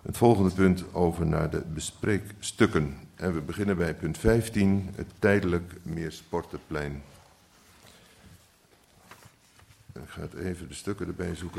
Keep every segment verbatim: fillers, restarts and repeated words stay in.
Het volgende punt over naar de bespreekstukken. En we beginnen bij punt vijftien, het tijdelijk Meersportenplein. Ik ga het even de stukken erbij zoeken.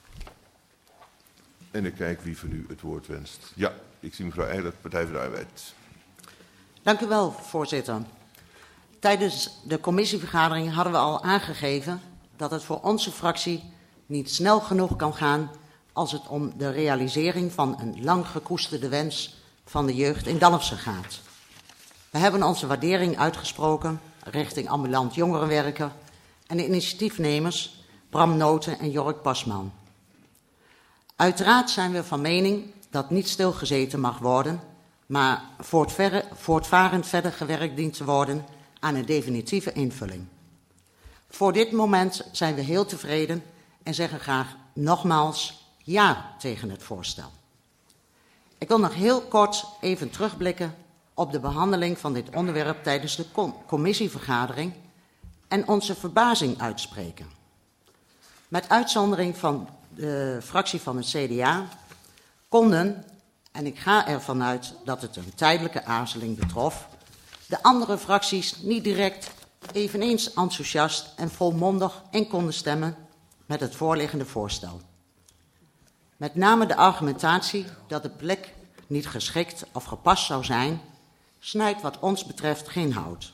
En ik kijk wie van u het woord wenst. Ja, ik zie mevrouw Eilert, Partij voor de Arbeid. Dank u wel, voorzitter. Tijdens de commissievergadering hadden we al aangegeven dat het voor onze fractie niet snel genoeg kan gaan als het om de realisering van een lang gekoesterde wens van de jeugd in Dalfsen gaat. We hebben onze waardering uitgesproken richting ambulant jongerenwerker en de initiatiefnemers Bram Noten en Jork Pasman. Uiteraard zijn we van mening dat niet stilgezeten mag worden, maar voortvarend verder gewerkt dient te worden aan een definitieve invulling. Voor dit moment zijn we heel tevreden en zeggen graag nogmaals ja tegen het voorstel. Ik wil nog heel kort even terugblikken op de behandeling van dit onderwerp tijdens de commissievergadering en onze verbazing uitspreken. Met uitzondering van de fractie van het C D A konden, en ik ga ervan uit dat het een tijdelijke aarzeling betrof, de andere fracties niet direct eveneens enthousiast en volmondig in konden stemmen met het voorliggende voorstel. Met name de argumentatie dat de plek niet geschikt of gepast zou zijn, snijdt wat ons betreft geen hout.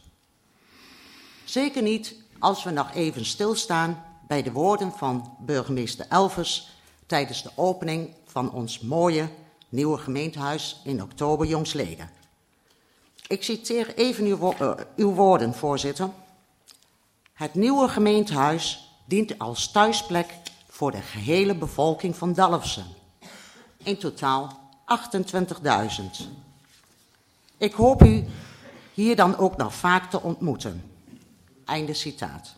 Zeker niet als we nog even stilstaan bij de woorden van burgemeester Elvers tijdens de opening van ons mooie nieuwe gemeentehuis in oktober jongstleden. Ik citeer even uw, wo- uh, uw woorden, voorzitter. Het nieuwe gemeentehuis dient als thuisplek voor de gehele bevolking van Dalfsen. In totaal achtentwintigduizend. Ik hoop u hier dan ook nog vaak te ontmoeten. Einde citaat.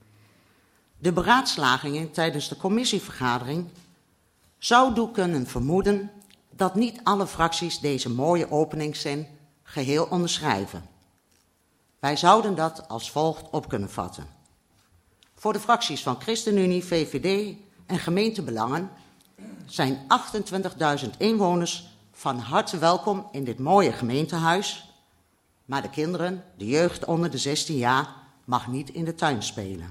De beraadslagingen tijdens de commissievergadering zouden kunnen vermoeden dat niet alle fracties deze mooie openingszin geheel onderschrijven. Wij zouden dat als volgt op kunnen vatten. Voor de fracties van ChristenUnie, V V D en gemeentebelangen zijn achtentwintigduizend inwoners van harte welkom in dit mooie gemeentehuis, maar de kinderen, de jeugd onder de zestien jaar, mag niet in de tuin spelen.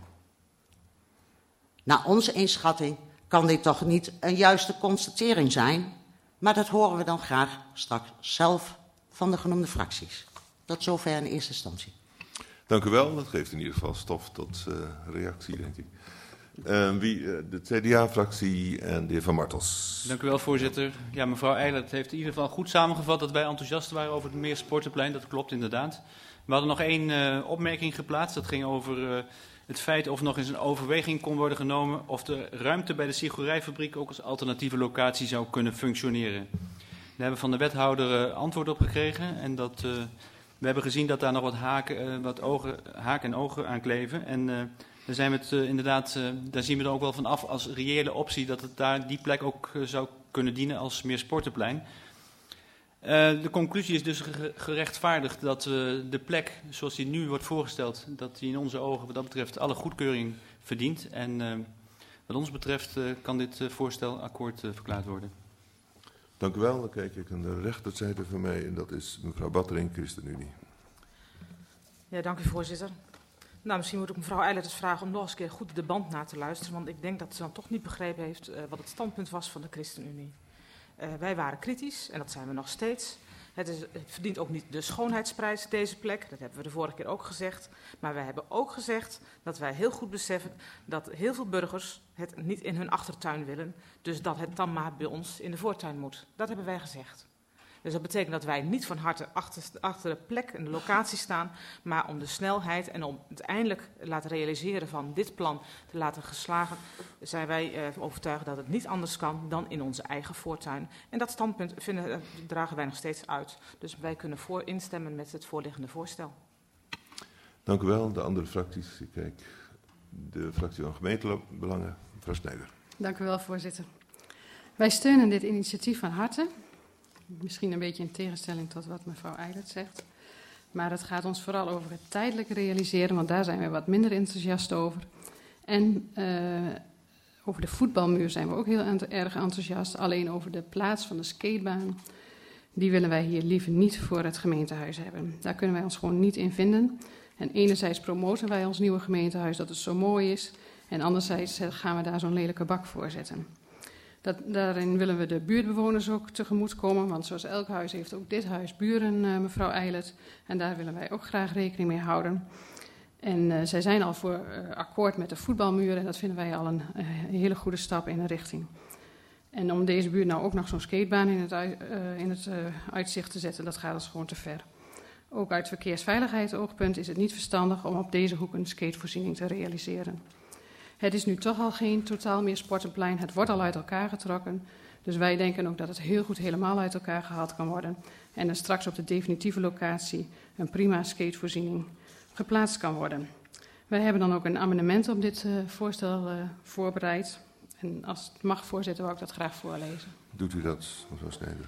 Naar onze inschatting kan dit toch niet een juiste constatering zijn, maar dat horen we dan graag straks zelf van de genoemde fracties. Tot zover in eerste instantie. Dank u wel, dat geeft in ieder geval stof tot uh, reactie, denk ik. Uh, wie, uh, de T D A-fractie en de heer Van Martels. Dank u wel, voorzitter. Ja, mevrouw Eilert heeft in ieder geval goed samengevat dat wij enthousiast waren over het Meersportenplein. Dat klopt inderdaad. We hadden nog één uh, opmerking geplaatst. Dat ging over uh, het feit of nog eens een overweging kon worden genomen of de ruimte bij de sigoerijfabriek ook als alternatieve locatie zou kunnen functioneren. Daar hebben we van de wethouder uh, antwoord op gekregen en dat, uh, we hebben gezien dat daar nog wat haken, uh, wat ogen, haken en ogen aan kleven. En uh, daar zijn we het uh, inderdaad, uh, daar zien we er ook wel van af als reële optie dat het daar die plek ook uh, zou kunnen dienen als Meersportenplein. Uh, de conclusie is dus gerechtvaardigd dat uh, de plek zoals die nu wordt voorgesteld, dat die in onze ogen wat dat betreft alle goedkeuring verdient. En uh, wat ons betreft uh, kan dit uh, voorstel akkoord uh, verklaard worden. Dank u wel. Dan kijk ik aan de rechterzijde van mij en dat is mevrouw Battering, ChristenUnie. Ja, dank u, voorzitter. Nou, misschien moet ik mevrouw Eilert eens vragen om nog eens een keer goed de band na te luisteren, want ik denk dat ze dan toch niet begrepen heeft uh, wat het standpunt was van de ChristenUnie. Uh, wij waren kritisch en dat zijn we nog steeds. Het, is, het verdient ook niet de schoonheidsprijs, deze plek. Dat hebben we de vorige keer ook gezegd. Maar wij hebben ook gezegd dat wij heel goed beseffen dat heel veel burgers het niet in hun achtertuin willen. Dus dat het dan maar bij ons in de voortuin moet. Dat hebben wij gezegd. Dus dat betekent dat wij niet van harte achter, achter de plek en de locatie staan, maar om de snelheid en om uiteindelijk laten realiseren van dit plan te laten geslagen, zijn wij uh, overtuigd dat het niet anders kan dan in onze eigen voortuin. En dat standpunt vinden, uh, dragen wij nog steeds uit. Dus wij kunnen voor instemmen met het voorliggende voorstel. Dank u wel. De andere fracties, ik kijk de fractie van gemeentebelangen, mevrouw Snijder. Dank u wel, voorzitter. Wij steunen dit initiatief van harte. Misschien een beetje in tegenstelling tot wat mevrouw Eilert zegt. Maar het gaat ons vooral over het tijdelijk realiseren, want daar zijn we wat minder enthousiast over. En uh, Over de voetbalmuur zijn we ook heel ent- erg enthousiast. Alleen over de plaats van de skatebaan, die willen wij hier liever niet voor het gemeentehuis hebben. Daar kunnen wij ons gewoon niet in vinden. En enerzijds promoten wij ons nieuwe gemeentehuis dat het zo mooi is. En anderzijds gaan we daar zo'n lelijke bak voor zetten. Dat, daarin willen we de buurtbewoners ook tegemoetkomen. Want zoals elk huis heeft ook dit huis buren, uh, mevrouw Eilert. En daar willen wij ook graag rekening mee houden. En uh, zij zijn al voor uh, akkoord met de voetbalmuur. En dat vinden wij al een, uh, een hele goede stap in een richting. En om deze buurt nou ook nog zo'n skatebaan in het, uh, in het uh, uitzicht te zetten, dat gaat ons gewoon te ver. Ook uit verkeersveiligheidsoogpunt is het niet verstandig om op deze hoek een skatevoorziening te realiseren. Het is nu toch al geen totaal meer sportenplein, het wordt al uit elkaar getrokken. Dus wij denken ook dat het heel goed helemaal uit elkaar gehaald kan worden. En dan straks op de definitieve locatie een prima skatevoorziening geplaatst kan worden. Wij hebben dan ook een amendement op dit uh, voorstel uh, voorbereid. En als het mag, voorzitter, wou ik dat graag voorlezen. Doet u dat, mevrouw Snijder?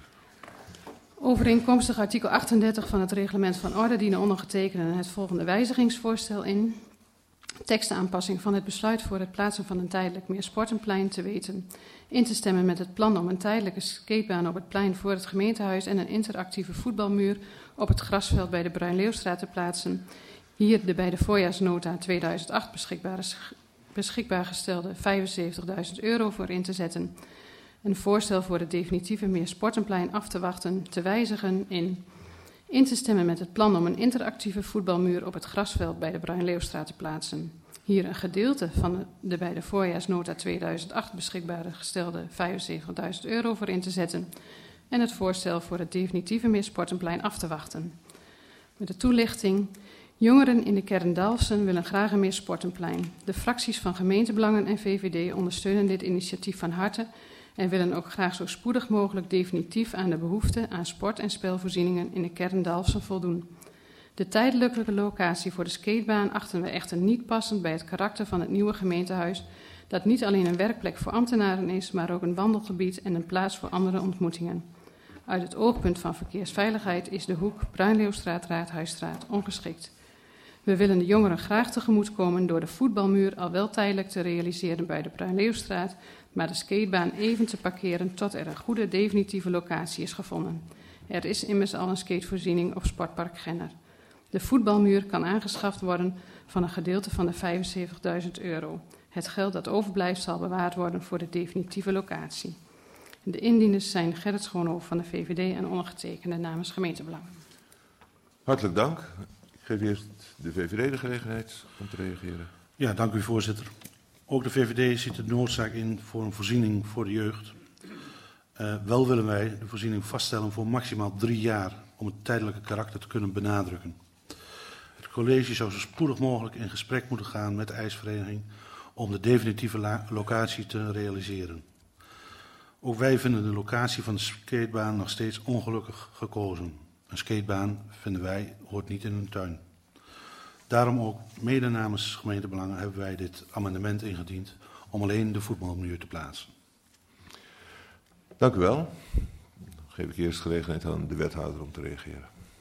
Overeenkomstig artikel achtendertig van het reglement van orde dienen ondergetekenden het volgende wijzigingsvoorstel in. Tekstaanpassing van het besluit voor het plaatsen van een tijdelijk meer sportenplein te weten. In te stemmen met het plan om een tijdelijke skatebaan op het plein voor het gemeentehuis en een interactieve voetbalmuur op het grasveld bij de Bruin-Leeuwstraat te plaatsen. Hier de bij de voorjaarsnota tweeduizend acht beschikbare, beschikbaar gestelde vijfenzeventigduizend euro voor in te zetten. Een voorstel voor het definitieve meer sportenplein af te wachten, te wijzigen in... In te stemmen met het plan om een interactieve voetbalmuur op het grasveld bij de Bruin-Leeuwstraat te plaatsen. Hier een gedeelte van de bij de voorjaarsnota tweeduizend acht beschikbare gestelde vijfenzeventigduizend euro voor in te zetten. En het voorstel voor het definitieve meer sportenplein af te wachten. Met de toelichting. Jongeren in de kern Dalfsen willen graag een meer sportenplein. De fracties van gemeentebelangen en V V D ondersteunen dit initiatief van harte en willen ook graag zo spoedig mogelijk definitief aan de behoefte aan sport- en spelvoorzieningen in de kern Dalfsen voldoen. De tijdelijke locatie voor de skatebaan achten we echter niet passend bij het karakter van het nieuwe gemeentehuis, dat niet alleen een werkplek voor ambtenaren is, maar ook een wandelgebied en een plaats voor andere ontmoetingen. Uit het oogpunt van verkeersveiligheid is de hoek Bruin-Leeuwstraat-Raadhuisstraat ongeschikt. We willen de jongeren graag tegemoetkomen door de voetbalmuur al wel tijdelijk te realiseren bij de Bruin-Leeuwstraat, maar de skatebaan even te parkeren tot er een goede definitieve locatie is gevonden. Er is immers al een skatevoorziening op Sportpark Genner. De voetbalmuur kan aangeschaft worden van een gedeelte van de vijfenzeventigduizend euro. Het geld dat overblijft zal bewaard worden voor de definitieve locatie. De indieners zijn Gerrit Schoonhoofd van de V V D en ondergetekende namens gemeentebelangen. Hartelijk dank. Ik geef eerst de V V D de gelegenheid om te reageren. Ja, dank u voorzitter. Ook de V V D ziet de noodzaak in voor een voorziening voor de jeugd. Uh, wel willen wij de voorziening vaststellen voor maximaal drie jaar om het tijdelijke karakter te kunnen benadrukken. Het college zou zo spoedig mogelijk in gesprek moeten gaan met de ijsvereniging om de definitieve locatie te realiseren. Ook wij vinden de locatie van de skatebaan nog steeds ongelukkig gekozen. Een skatebaan, vinden wij, hoort niet in een tuin. Daarom ook mede namens gemeentebelangen hebben wij dit amendement ingediend om alleen de voetbalmuur te plaatsen. Dank u wel. Dan geef ik eerst gelegenheid aan de wethouder om te reageren.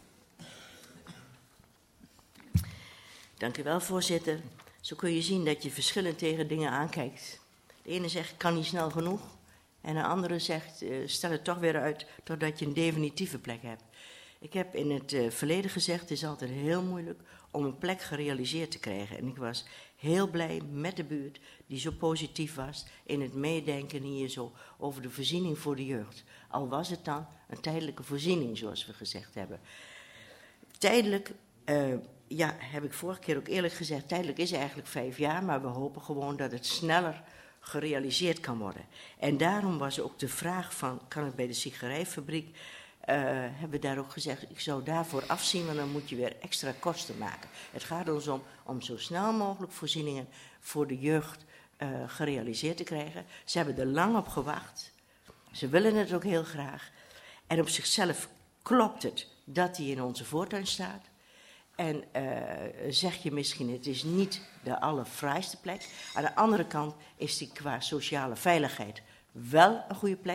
Dank u wel, voorzitter. Zo kun je zien dat je verschillend tegen dingen aankijkt. De ene zegt, kan niet snel genoeg. En de andere zegt, uh, stel het toch weer uit totdat je een definitieve plek hebt. Ik heb in het uh, verleden gezegd, het is altijd heel moeilijk om een plek gerealiseerd te krijgen. En ik was heel blij met de buurt die zo positief was in het meedenken hier zo over de voorziening voor de jeugd. Al was het dan een tijdelijke voorziening, zoals we gezegd hebben. Tijdelijk, uh, ja, heb ik vorige keer ook eerlijk gezegd, tijdelijk is eigenlijk vijf jaar, maar we hopen gewoon dat het sneller gerealiseerd kan worden. En daarom was ook de vraag van, kan het bij de sigarijfabriek, uh, hebben we daar ook gezegd, ik zou daarvoor afzien, want dan moet je weer extra kosten maken. Het gaat ons om, om zo snel mogelijk voorzieningen voor de jeugd uh, gerealiseerd te krijgen. Ze hebben er lang op gewacht. Ze willen het ook heel graag. En op zichzelf klopt het dat die in onze voortuin staat. En uh, zeg je misschien, het is niet de allerfraaiste plek. Aan de andere kant is die qua sociale veiligheid wel een goede plek.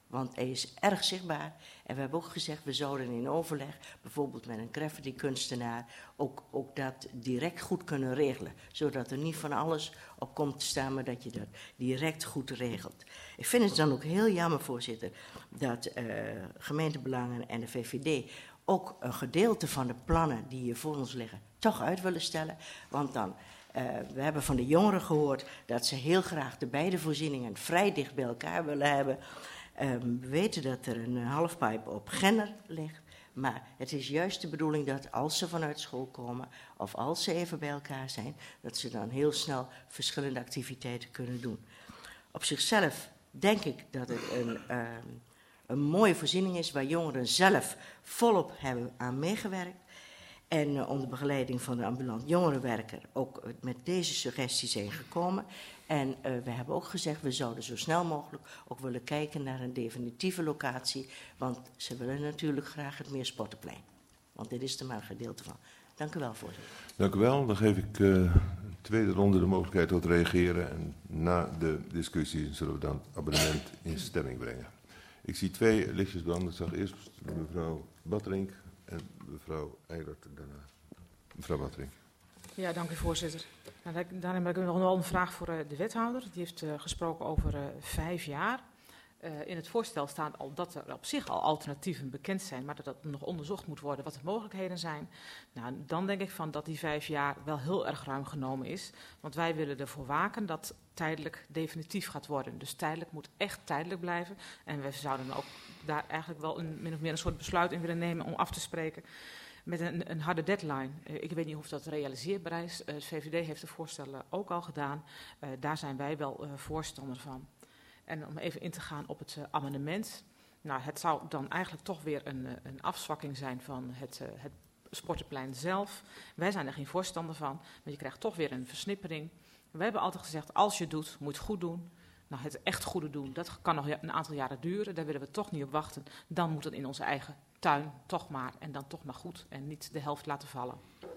Want hij is erg zichtbaar. En we hebben ook gezegd, we zouden in overleg, bijvoorbeeld met een graffiti-kunstenaar, ook, ook dat direct goed kunnen regelen. Zodat er niet van alles op komt te staan, maar dat je dat direct goed regelt. Ik vind het dan ook heel jammer, voorzitter, dat uh, gemeentebelangen en de V V D ook een gedeelte van de plannen die hier voor ons liggen toch uit willen stellen. Want dan, uh, we hebben van de jongeren gehoord dat ze heel graag de beide voorzieningen vrij dicht bij elkaar willen hebben. Um, we weten dat er een halfpijp op Genner ligt. Maar het is juist de bedoeling dat als ze vanuit school komen of als ze even bij elkaar zijn, dat ze dan heel snel verschillende activiteiten kunnen doen. Op zichzelf denk ik dat het een, uh, een mooie voorziening is waar jongeren zelf volop hebben aan meegewerkt. En uh, onder begeleiding van de ambulant jongerenwerker ook uh, met deze suggesties zijn gekomen. En uh, we hebben ook gezegd, we zouden zo snel mogelijk ook willen kijken naar een definitieve locatie. Want ze willen natuurlijk graag het Meersportenplein. Want dit is er maar een gedeelte van. Dank u wel, voorzitter. Dank u wel. Dan geef ik uh, de tweede ronde de mogelijkheid tot reageren. En na de discussie zullen we dan het abonnement in stemming brengen. Ik zie twee lichtjes branden. Ik zag eerst mevrouw Batterink en mevrouw Eilert daarna. Mevrouw Batterink. Ja, dank u, voorzitter. Nou, daarin heb ik nog wel een vraag voor uh, de wethouder. Die heeft uh, gesproken over uh, vijf jaar. Uh, in het voorstel staat al dat er op zich al alternatieven bekend zijn, maar dat dat nog onderzocht moet worden wat de mogelijkheden zijn. Nou, dan denk ik van dat die vijf jaar wel heel erg ruim genomen is. Want wij willen ervoor waken dat tijdelijk definitief gaat worden. Dus tijdelijk moet echt tijdelijk blijven. En we zouden ook daar eigenlijk wel een, min of meer een soort besluit in willen nemen om af te spreken met een, een harde deadline. Uh, ik weet niet of dat realiseerbaar is. Uh, de V V D heeft de voorstellen ook al gedaan. Uh, daar zijn wij wel uh, voorstander van. En om even in te gaan op het uh, amendement. Nou, het zou dan eigenlijk toch weer een, uh, een afzwakking zijn van het, uh, het Sportenplein zelf. Wij zijn er geen voorstander van, maar je krijgt toch weer een versnippering. We hebben altijd gezegd, als je het doet, moet je het goed doen. Nou, het echt goede doen, dat kan nog een aantal jaren duren. Daar willen we toch niet op wachten. Dan moet het in onze eigen tuin toch maar. En dan toch maar goed. En niet de helft laten vallen.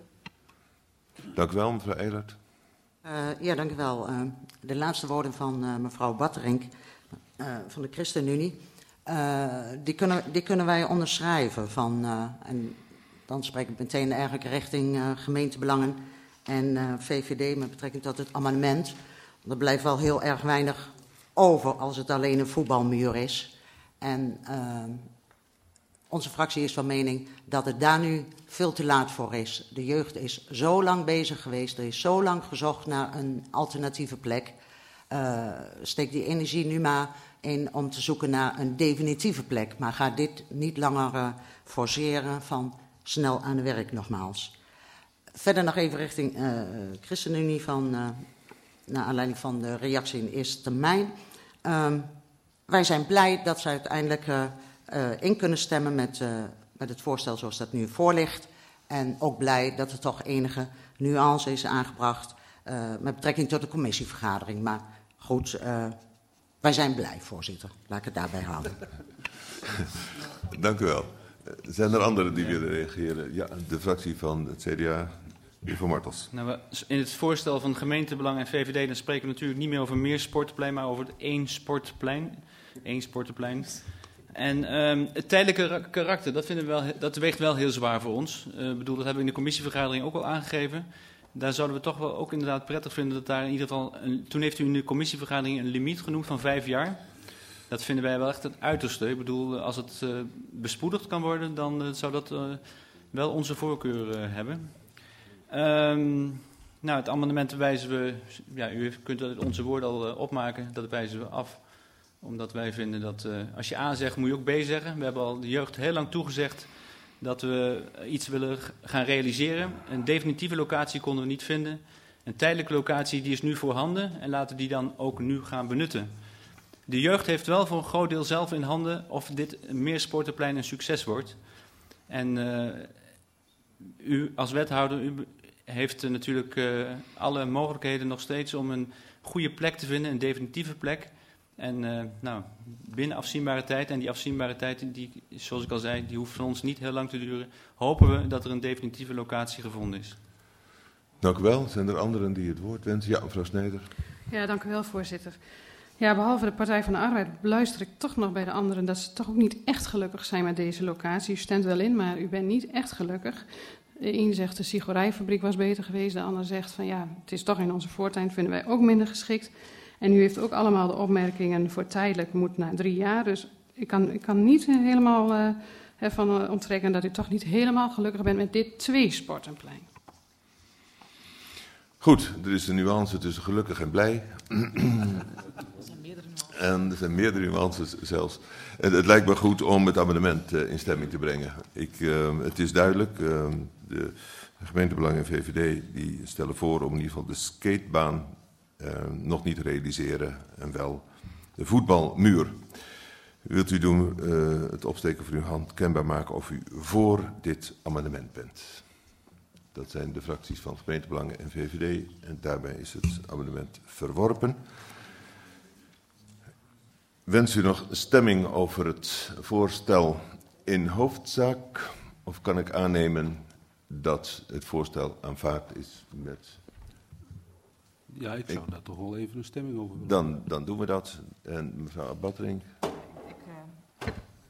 Dank u wel, mevrouw Eilert. Uh, ja, dank u wel. Uh, de laatste woorden van uh, mevrouw Batterink uh, van de ChristenUnie, uh, die, kunnen, die kunnen wij onderschrijven. Van, uh, en dan spreek ik meteen eigenlijk richting uh, gemeentebelangen en uh, V V D met betrekking tot het amendement. Er blijft wel heel erg weinig over als het alleen een voetbalmuur is. En uh, onze fractie is van mening dat het daar nu veel te laat voor is. De jeugd is zo lang bezig geweest, er is zo lang gezocht naar een alternatieve plek. Uh, steek die energie nu maar in om te zoeken naar een definitieve plek. Maar ga dit niet langer uh, forceren van snel aan de werk nogmaals. Verder nog even richting uh, ChristenUnie van, uh, naar aanleiding van de reactie in de eerste termijn. Uh, wij zijn blij dat ze uiteindelijk uh, uh, in kunnen stemmen met, uh, met het voorstel zoals dat nu voor ligt. En ook blij dat er toch enige nuance is aangebracht uh, met betrekking tot de commissievergadering. Maar goed, uh, wij zijn blij, voorzitter. Laat ik het daarbij houden. Dank u wel. Zijn er anderen die willen reageren? Ja, de fractie van het C D A, de heer Martels. Nou, in het voorstel van gemeentebelang en V V D dan spreken we natuurlijk niet meer over meer sportplein, maar over het één sportplein. Eén sportplein. En um, het tijdelijke karakter, dat, vinden we wel, dat weegt wel heel zwaar voor ons. Ik uh, bedoel, dat hebben we in de commissievergadering ook al aangegeven. Daar zouden we toch wel ook inderdaad prettig vinden dat daar in ieder geval... Een, toen heeft u in de commissievergadering een limiet genoemd van vijf jaar. Dat vinden wij wel echt het uiterste. Ik bedoel, als het uh, bespoedigd kan worden, dan uh, zou dat uh, wel onze voorkeur uh, hebben. Um, nou, het amendement wijzen we... Ja, u kunt onze woorden al uh, opmaken, dat wijzen we af. Omdat wij vinden dat uh, als je A zegt, moet je ook B zeggen. We hebben al de jeugd heel lang toegezegd dat we iets willen gaan realiseren. Een definitieve locatie konden we niet vinden. Een tijdelijke locatie die is nu voorhanden en laten die dan ook nu gaan benutten. De jeugd heeft wel voor een groot deel zelf in handen of dit Meersportenplein een succes wordt. En uh, u als wethouder u heeft uh, natuurlijk uh, alle mogelijkheden nog steeds om een goede plek te vinden, een definitieve plek. En uh, nou, binnen afzienbare tijd, en die afzienbare tijd, die, zoals ik al zei, die hoeft van ons niet heel lang te duren, hopen we dat er een definitieve locatie gevonden is. Dank u wel. Zijn er anderen die het woord wensen? Ja, mevrouw Snijder. Ja, dank u wel, voorzitter. Ja, behalve de Partij van de Arbeid beluister ik toch nog bij de anderen dat ze toch ook niet echt gelukkig zijn met deze locatie. U stemt wel in, maar u bent niet echt gelukkig. De een zegt de sigorijfabriek was beter geweest, de ander zegt van ja, het is toch in onze voortuin, vinden wij ook minder geschikt. En u heeft ook allemaal de opmerkingen voor tijdelijk moet na drie jaar. Dus ik kan, ik kan niet helemaal uh, ervan uh, onttrekken dat u toch niet helemaal gelukkig bent met dit twee-sportenplein. Goed, er is een nuance tussen gelukkig en blij. En er zijn meerdere nuances zelfs. Het, het lijkt me goed om het amendement uh, in stemming te brengen. Ik, uh, het is duidelijk, uh, de gemeentebelangen en V V D die stellen voor om in ieder geval de skatebaan uh, nog niet te realiseren en wel de voetbalmuur. Wilt u doen uh, het opsteken van uw hand kenbaar maken of u voor dit amendement bent? Dat zijn de fracties van gemeentebelangen en V V D en daarbij is het amendement verworpen. Wens u nog stemming over het voorstel in hoofdzaak? Of kan ik aannemen dat het voorstel aanvaard is met... Ja, ik zou ik... daar toch wel even een stemming over willen. Dan, dan doen we dat. En mevrouw Battering? Ik, uh,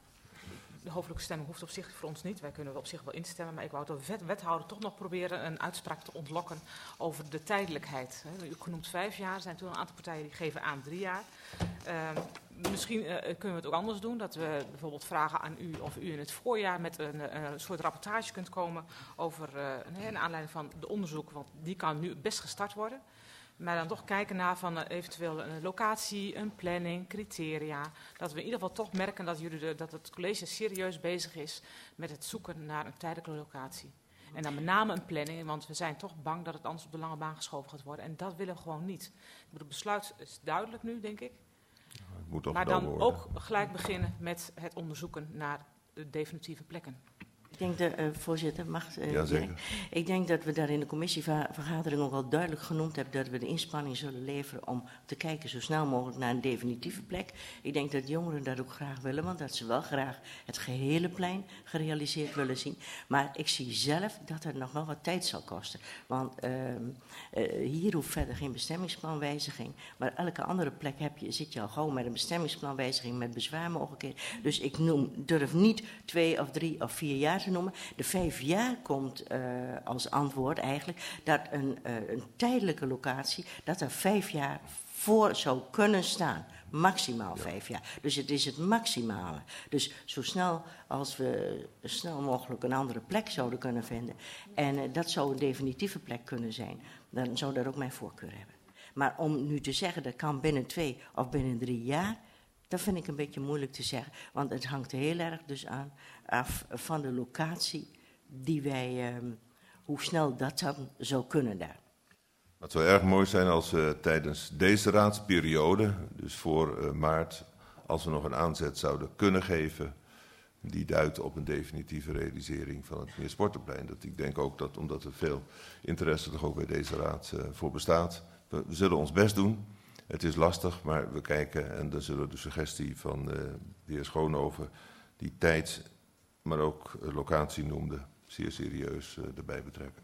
de hoofdelijke stemming hoeft op zich voor ons niet. Wij kunnen op zich wel instemmen. Maar ik wou de wet, wethouder toch nog proberen een uitspraak te ontlokken over de tijdelijkheid. U genoemt vijf jaar. Er zijn toen een aantal partijen die geven aan drie jaar. Uh, Misschien uh, kunnen we het ook anders doen, dat we bijvoorbeeld vragen aan u of u in het voorjaar met een, een soort rapportage kunt komen over, uh, een aanleiding van de onderzoek, want die kan nu best gestart worden. Maar dan toch kijken naar van uh, eventueel een locatie, een planning, criteria. Dat we in ieder geval toch merken dat, jullie de, dat het college serieus bezig is met het zoeken naar een tijdelijke locatie. En dan met name een planning, want we zijn toch bang dat het anders op de lange baan geschoven gaat worden. En dat willen we gewoon niet. Het besluit is duidelijk nu, denk ik. Moet maar dan worden. Ook gelijk beginnen met het onderzoeken naar de definitieve plekken. Ik denk, de, uh, voorzitter, mag uh, ja, zeker. Ik denk dat we daar in de commissievergadering ook al duidelijk genoemd hebben dat we de inspanning zullen leveren om te kijken zo snel mogelijk naar een definitieve plek. Ik denk dat jongeren dat ook graag willen, want dat ze wel graag het gehele plein gerealiseerd willen zien. Maar ik zie zelf dat het nog wel wat tijd zal kosten. Want uh, uh, hier hoeft verder geen bestemmingsplanwijziging, maar elke andere plek heb je, zit je al gauw met een bestemmingsplanwijziging met bezwaarmogelijkheden. Dus ik noem, durf niet twee of drie of vier jaar te noemen. De vijf jaar komt uh, als antwoord eigenlijk dat een, uh, een tijdelijke locatie, dat er vijf jaar voor zou kunnen staan. Maximaal ja. vijf jaar. Dus het is het maximale. Dus zo snel als we snel mogelijk een andere plek zouden kunnen vinden, en uh, dat zou een definitieve plek kunnen zijn, dan zou dat ook mijn voorkeur hebben. Maar om nu te zeggen dat kan binnen twee of binnen drie jaar, dat vind ik een beetje moeilijk te zeggen. Want het hangt heel erg dus aan af van de locatie die wij, um, hoe snel dat dan zou kunnen daar. Het zou erg mooi zijn als we tijdens deze raadsperiode, dus voor uh, maart, als we nog een aanzet zouden kunnen geven die duidt op een definitieve realisering van het Meersportenplein. Dat ik denk ook dat, omdat er veel interesse toch ook bij deze raad uh, voor bestaat, we, we zullen ons best doen. Het is lastig, maar we kijken en dan zullen we de suggestie van uh, de heer Schoonhoven, die tijd, maar ook uh, locatie noemde, zeer serieus uh, erbij betrekken.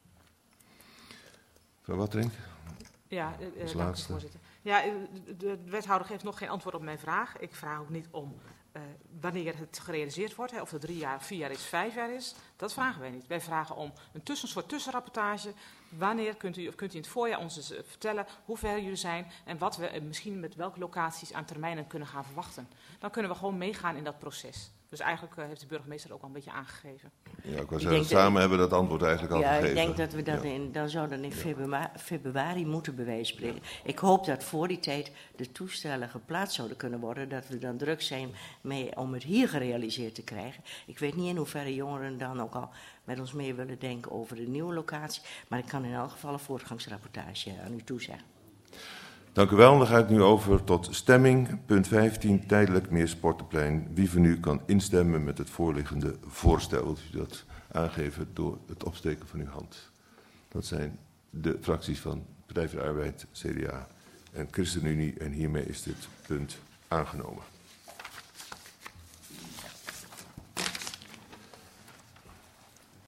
Mevrouw Wattering? Ja, uh, dank u, voorzitter. Ja, de, de wethouder geeft nog geen antwoord op mijn vraag. Ik vraag ook niet om uh, wanneer het gerealiseerd wordt, hè, of het drie jaar, vier jaar is, vijf jaar is. Dat vragen wij niet. Wij vragen om een tussen, soort tussenrapportage. Wanneer kunt u, of kunt u in het voorjaar ons eens vertellen hoe ver jullie zijn en wat we uh, misschien met welke locaties aan termijnen kunnen gaan verwachten. Dan kunnen we gewoon meegaan in dat proces. Dus eigenlijk uh, heeft de burgemeester ook al een beetje aangegeven. Ja, ik wou zeggen, samen dat, hebben we dat antwoord eigenlijk al ja, gegeven. Ja, ik denk dat we dat ja. in, dan zou dat in februari, februari moeten bewijs spreken. Ik hoop dat voor die tijd de toestellen geplaatst zouden kunnen worden, dat we dan druk zijn mee om het hier gerealiseerd te krijgen. Ik weet niet in hoeverre jongeren dan ook al met ons mee willen denken over de nieuwe locatie, maar ik kan in elk geval een voortgangsrapportage aan u toezeggen. Dank u wel. Dan ga ik nu over tot stemming. Punt vijftien, tijdelijk Meersportenplein. Wie van u kan instemmen met het voorliggende voorstel? Wilt u dat aangeven door het opsteken van uw hand? Dat zijn de fracties van Partij voor de Arbeid, C D A en ChristenUnie. En hiermee is dit punt aangenomen.